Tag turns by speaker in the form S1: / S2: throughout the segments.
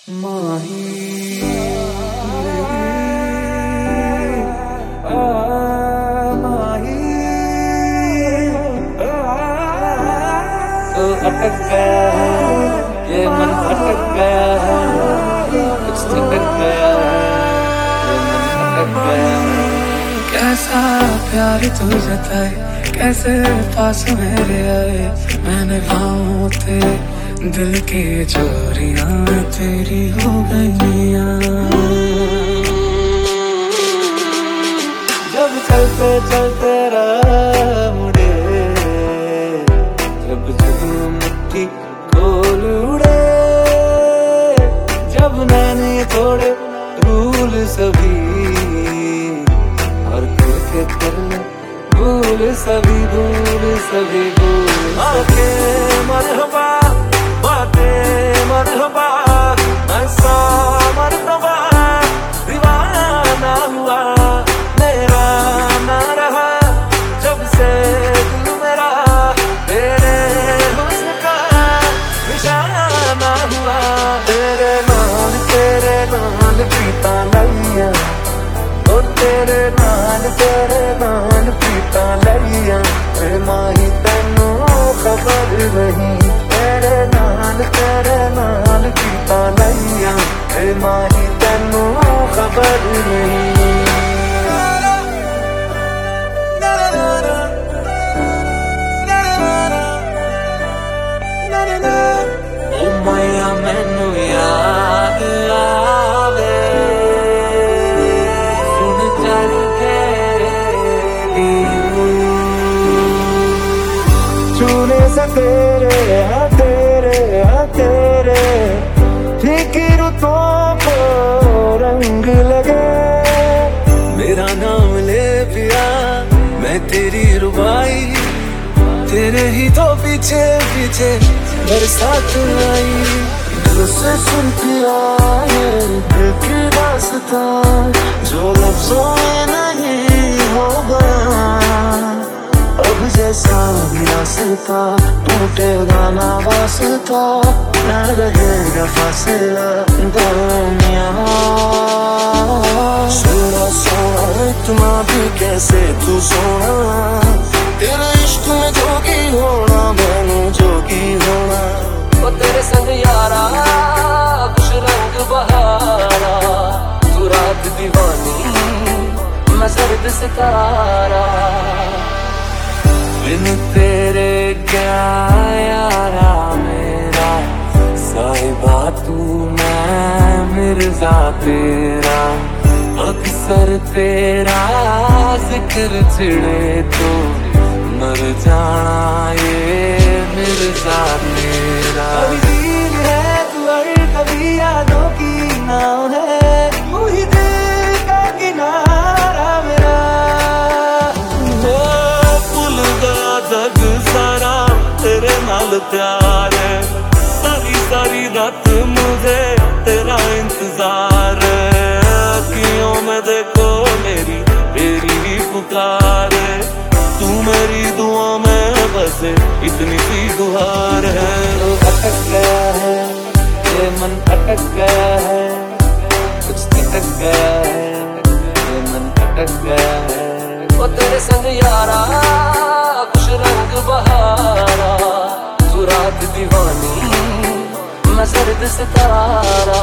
S1: माही माही तो अटक गया है, ये मन अटक गया है, कुछ अटक गया है, ये मन अटक गया है। कैसा प्यार तू जताए, कैसे पास मेरे आए, मैंने पाऊँ तेरे दिल की चोरियां तेरी हो गईयां। जब चलते चलते राह मुड़े, जब जब मुट्ठी खोल उड़े, जब मैंने थोड़े रूल सभी और करके करने भूल सभी भूल सभी भूल सभी। मरहबा बातें मरहबा, ऐसा मरहबा दीवाना हुआ मेरा ना रहा, जब से दिल मेरा तेरे हुस्न का निशाना हुआ। तेरे नाल पीता लैया, ओ तेरे नाल पीता लैया, माही तेनू खबर नहीं, तेरे नाल पीता लैया, माही तेनू खबर नहीं। ओ माया मैनू याद आवे, सुन चल के चूने से तेरे तेरे फीकी रुतों को रंग लगे। मेरा नाम ले पिया, मैं तेरी रुबाई, तेरे ही तो पीछे पीछे बरसात आई। दिल से सुन पिया है दिल की दास्तां, जो लफ्जों में नहीं हो गया, अब जैसा भी रास्ता टूटेगा ना वास्ता, न रहेगा फासला दरमियां। सोना सोना इतना भी कैसे तू सोना, तेरे इश्क में जोगी होना, मैनू जोगी होना। ओ तेरे संग यारा कुछ रंग बहारा, तू रात दीवानी मैं सर्द सितारा। बिन तेरे क्या यारा मेरा, साहिबा तू मैं मिर्जा तेरा, अक्सर तेरा जिक्र छिड़े तो मर जाना ये मिर्जा तेरा। कभी दिल है तू और कभी यादों की नाव है, तू ही दिल का किनारा मेरा। जग सारा तेरे नाल प्यार है, सारी सारी रात मुझे तेरा इंतजार है। अखियों में देखो मेरी तेरी ही पुकार है, तू मेरी दुआ में बसे इतनी सी दुहार है। तो अटक गया है, ये मन अटक गया है, कुछ अटक गया है, ये मन अटक गया है। वो तेरे संग यारा कुछ रंग बहारा, तू रात दीवानी मैं सर्द सितारा।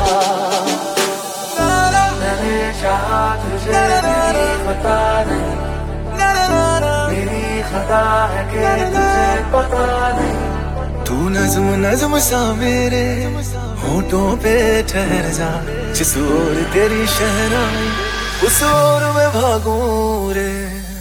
S1: मैंने चाहा तुझे मेरी खता नहीं, मेरी खता है कि तुझे पता नहीं। तू नज़्म नज़्म सा मेरे होठों पे ठहर जा, जिस ओर तेरी शहनाई उस ओर मैं भागूं रे।